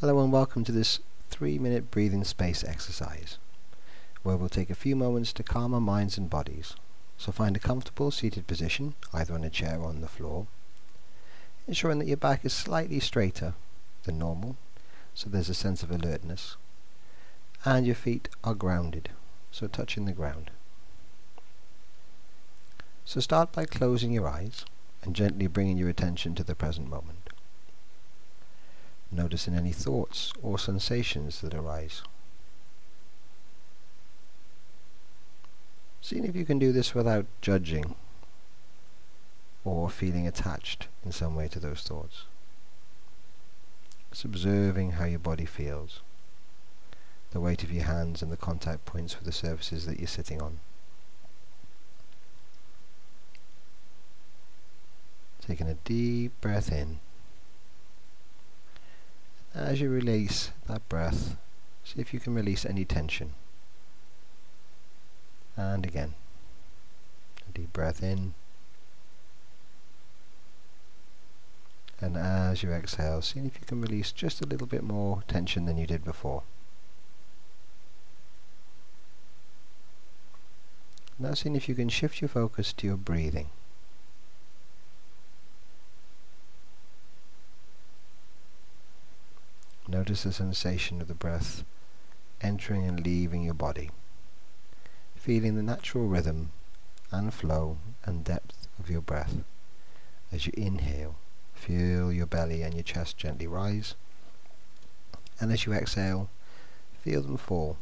Hello and welcome to this 3-minute breathing space exercise, where we'll take a few moments to calm our minds and bodies. So find a comfortable seated position, either on a chair or on the floor, ensuring that your back is slightly straighter than normal, so there's a sense of alertness, and your feet are grounded, so touching the ground. So start by closing your eyes and gently bringing your attention to the present moment. Noticing any thoughts or sensations that arise. Seeing if you can do this without judging or feeling attached in some way to those thoughts. Just observing how your body feels, the weight of your hands and the contact points with the surfaces that you're sitting on. Taking a deep breath in. As you release that breath, see if you can release any tension. And again, a deep breath in. And as you exhale, see if you can release just a little bit more tension than you did before. Now seeing if you can shift your focus to your breathing. Notice the sensation of the breath entering and leaving your body, feeling the natural rhythm and flow and depth of your breath. As you inhale, feel your belly and your chest gently rise, and as you exhale, feel them fall.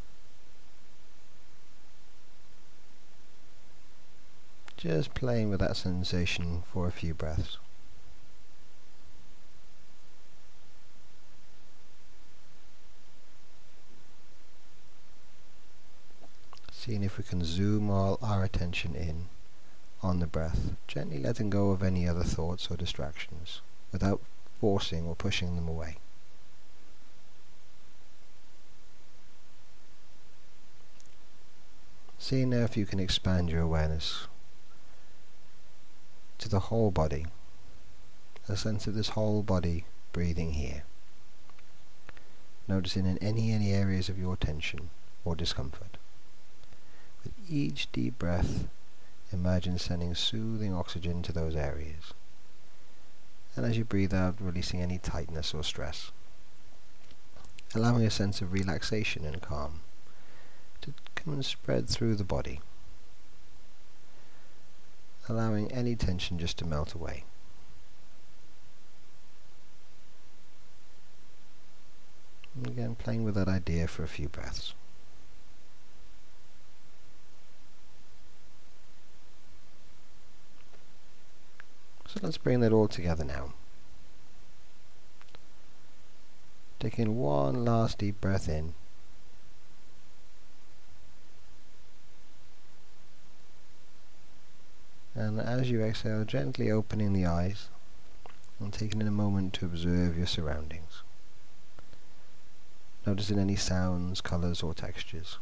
Just playing with that sensation for a few breaths. Seeing if we can zoom all our attention in on the breath, gently letting go of any other thoughts or distractions, without forcing or pushing them away. Seeing now if you can expand your awareness to the whole body, a sense of this whole body breathing here. Noticing in any areas of your tension or discomfort. With each deep breath, imagine sending soothing oxygen to those areas. And as you breathe out, releasing any tightness or stress. Allowing a sense of relaxation and calm to come and spread through the body. Allowing any tension just to melt away. And again, playing with that idea for a few breaths. So let's bring that all together now. Taking one last deep breath in. And as you exhale, gently opening the eyes and taking in a moment to observe your surroundings. Noticing any sounds, colours or textures.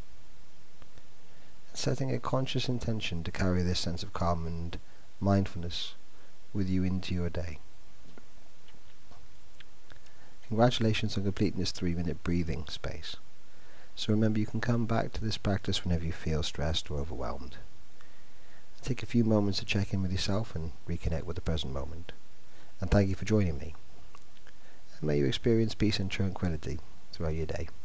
And setting a conscious intention to carry this sense of calm and mindfulness with you into your day. Congratulations on completing this 3-minute breathing space. So remember, you can come back to this practice whenever you feel stressed or overwhelmed. Take a few moments to check in with yourself and reconnect with the present moment. And thank you for joining me. And may you experience peace and tranquility throughout your day.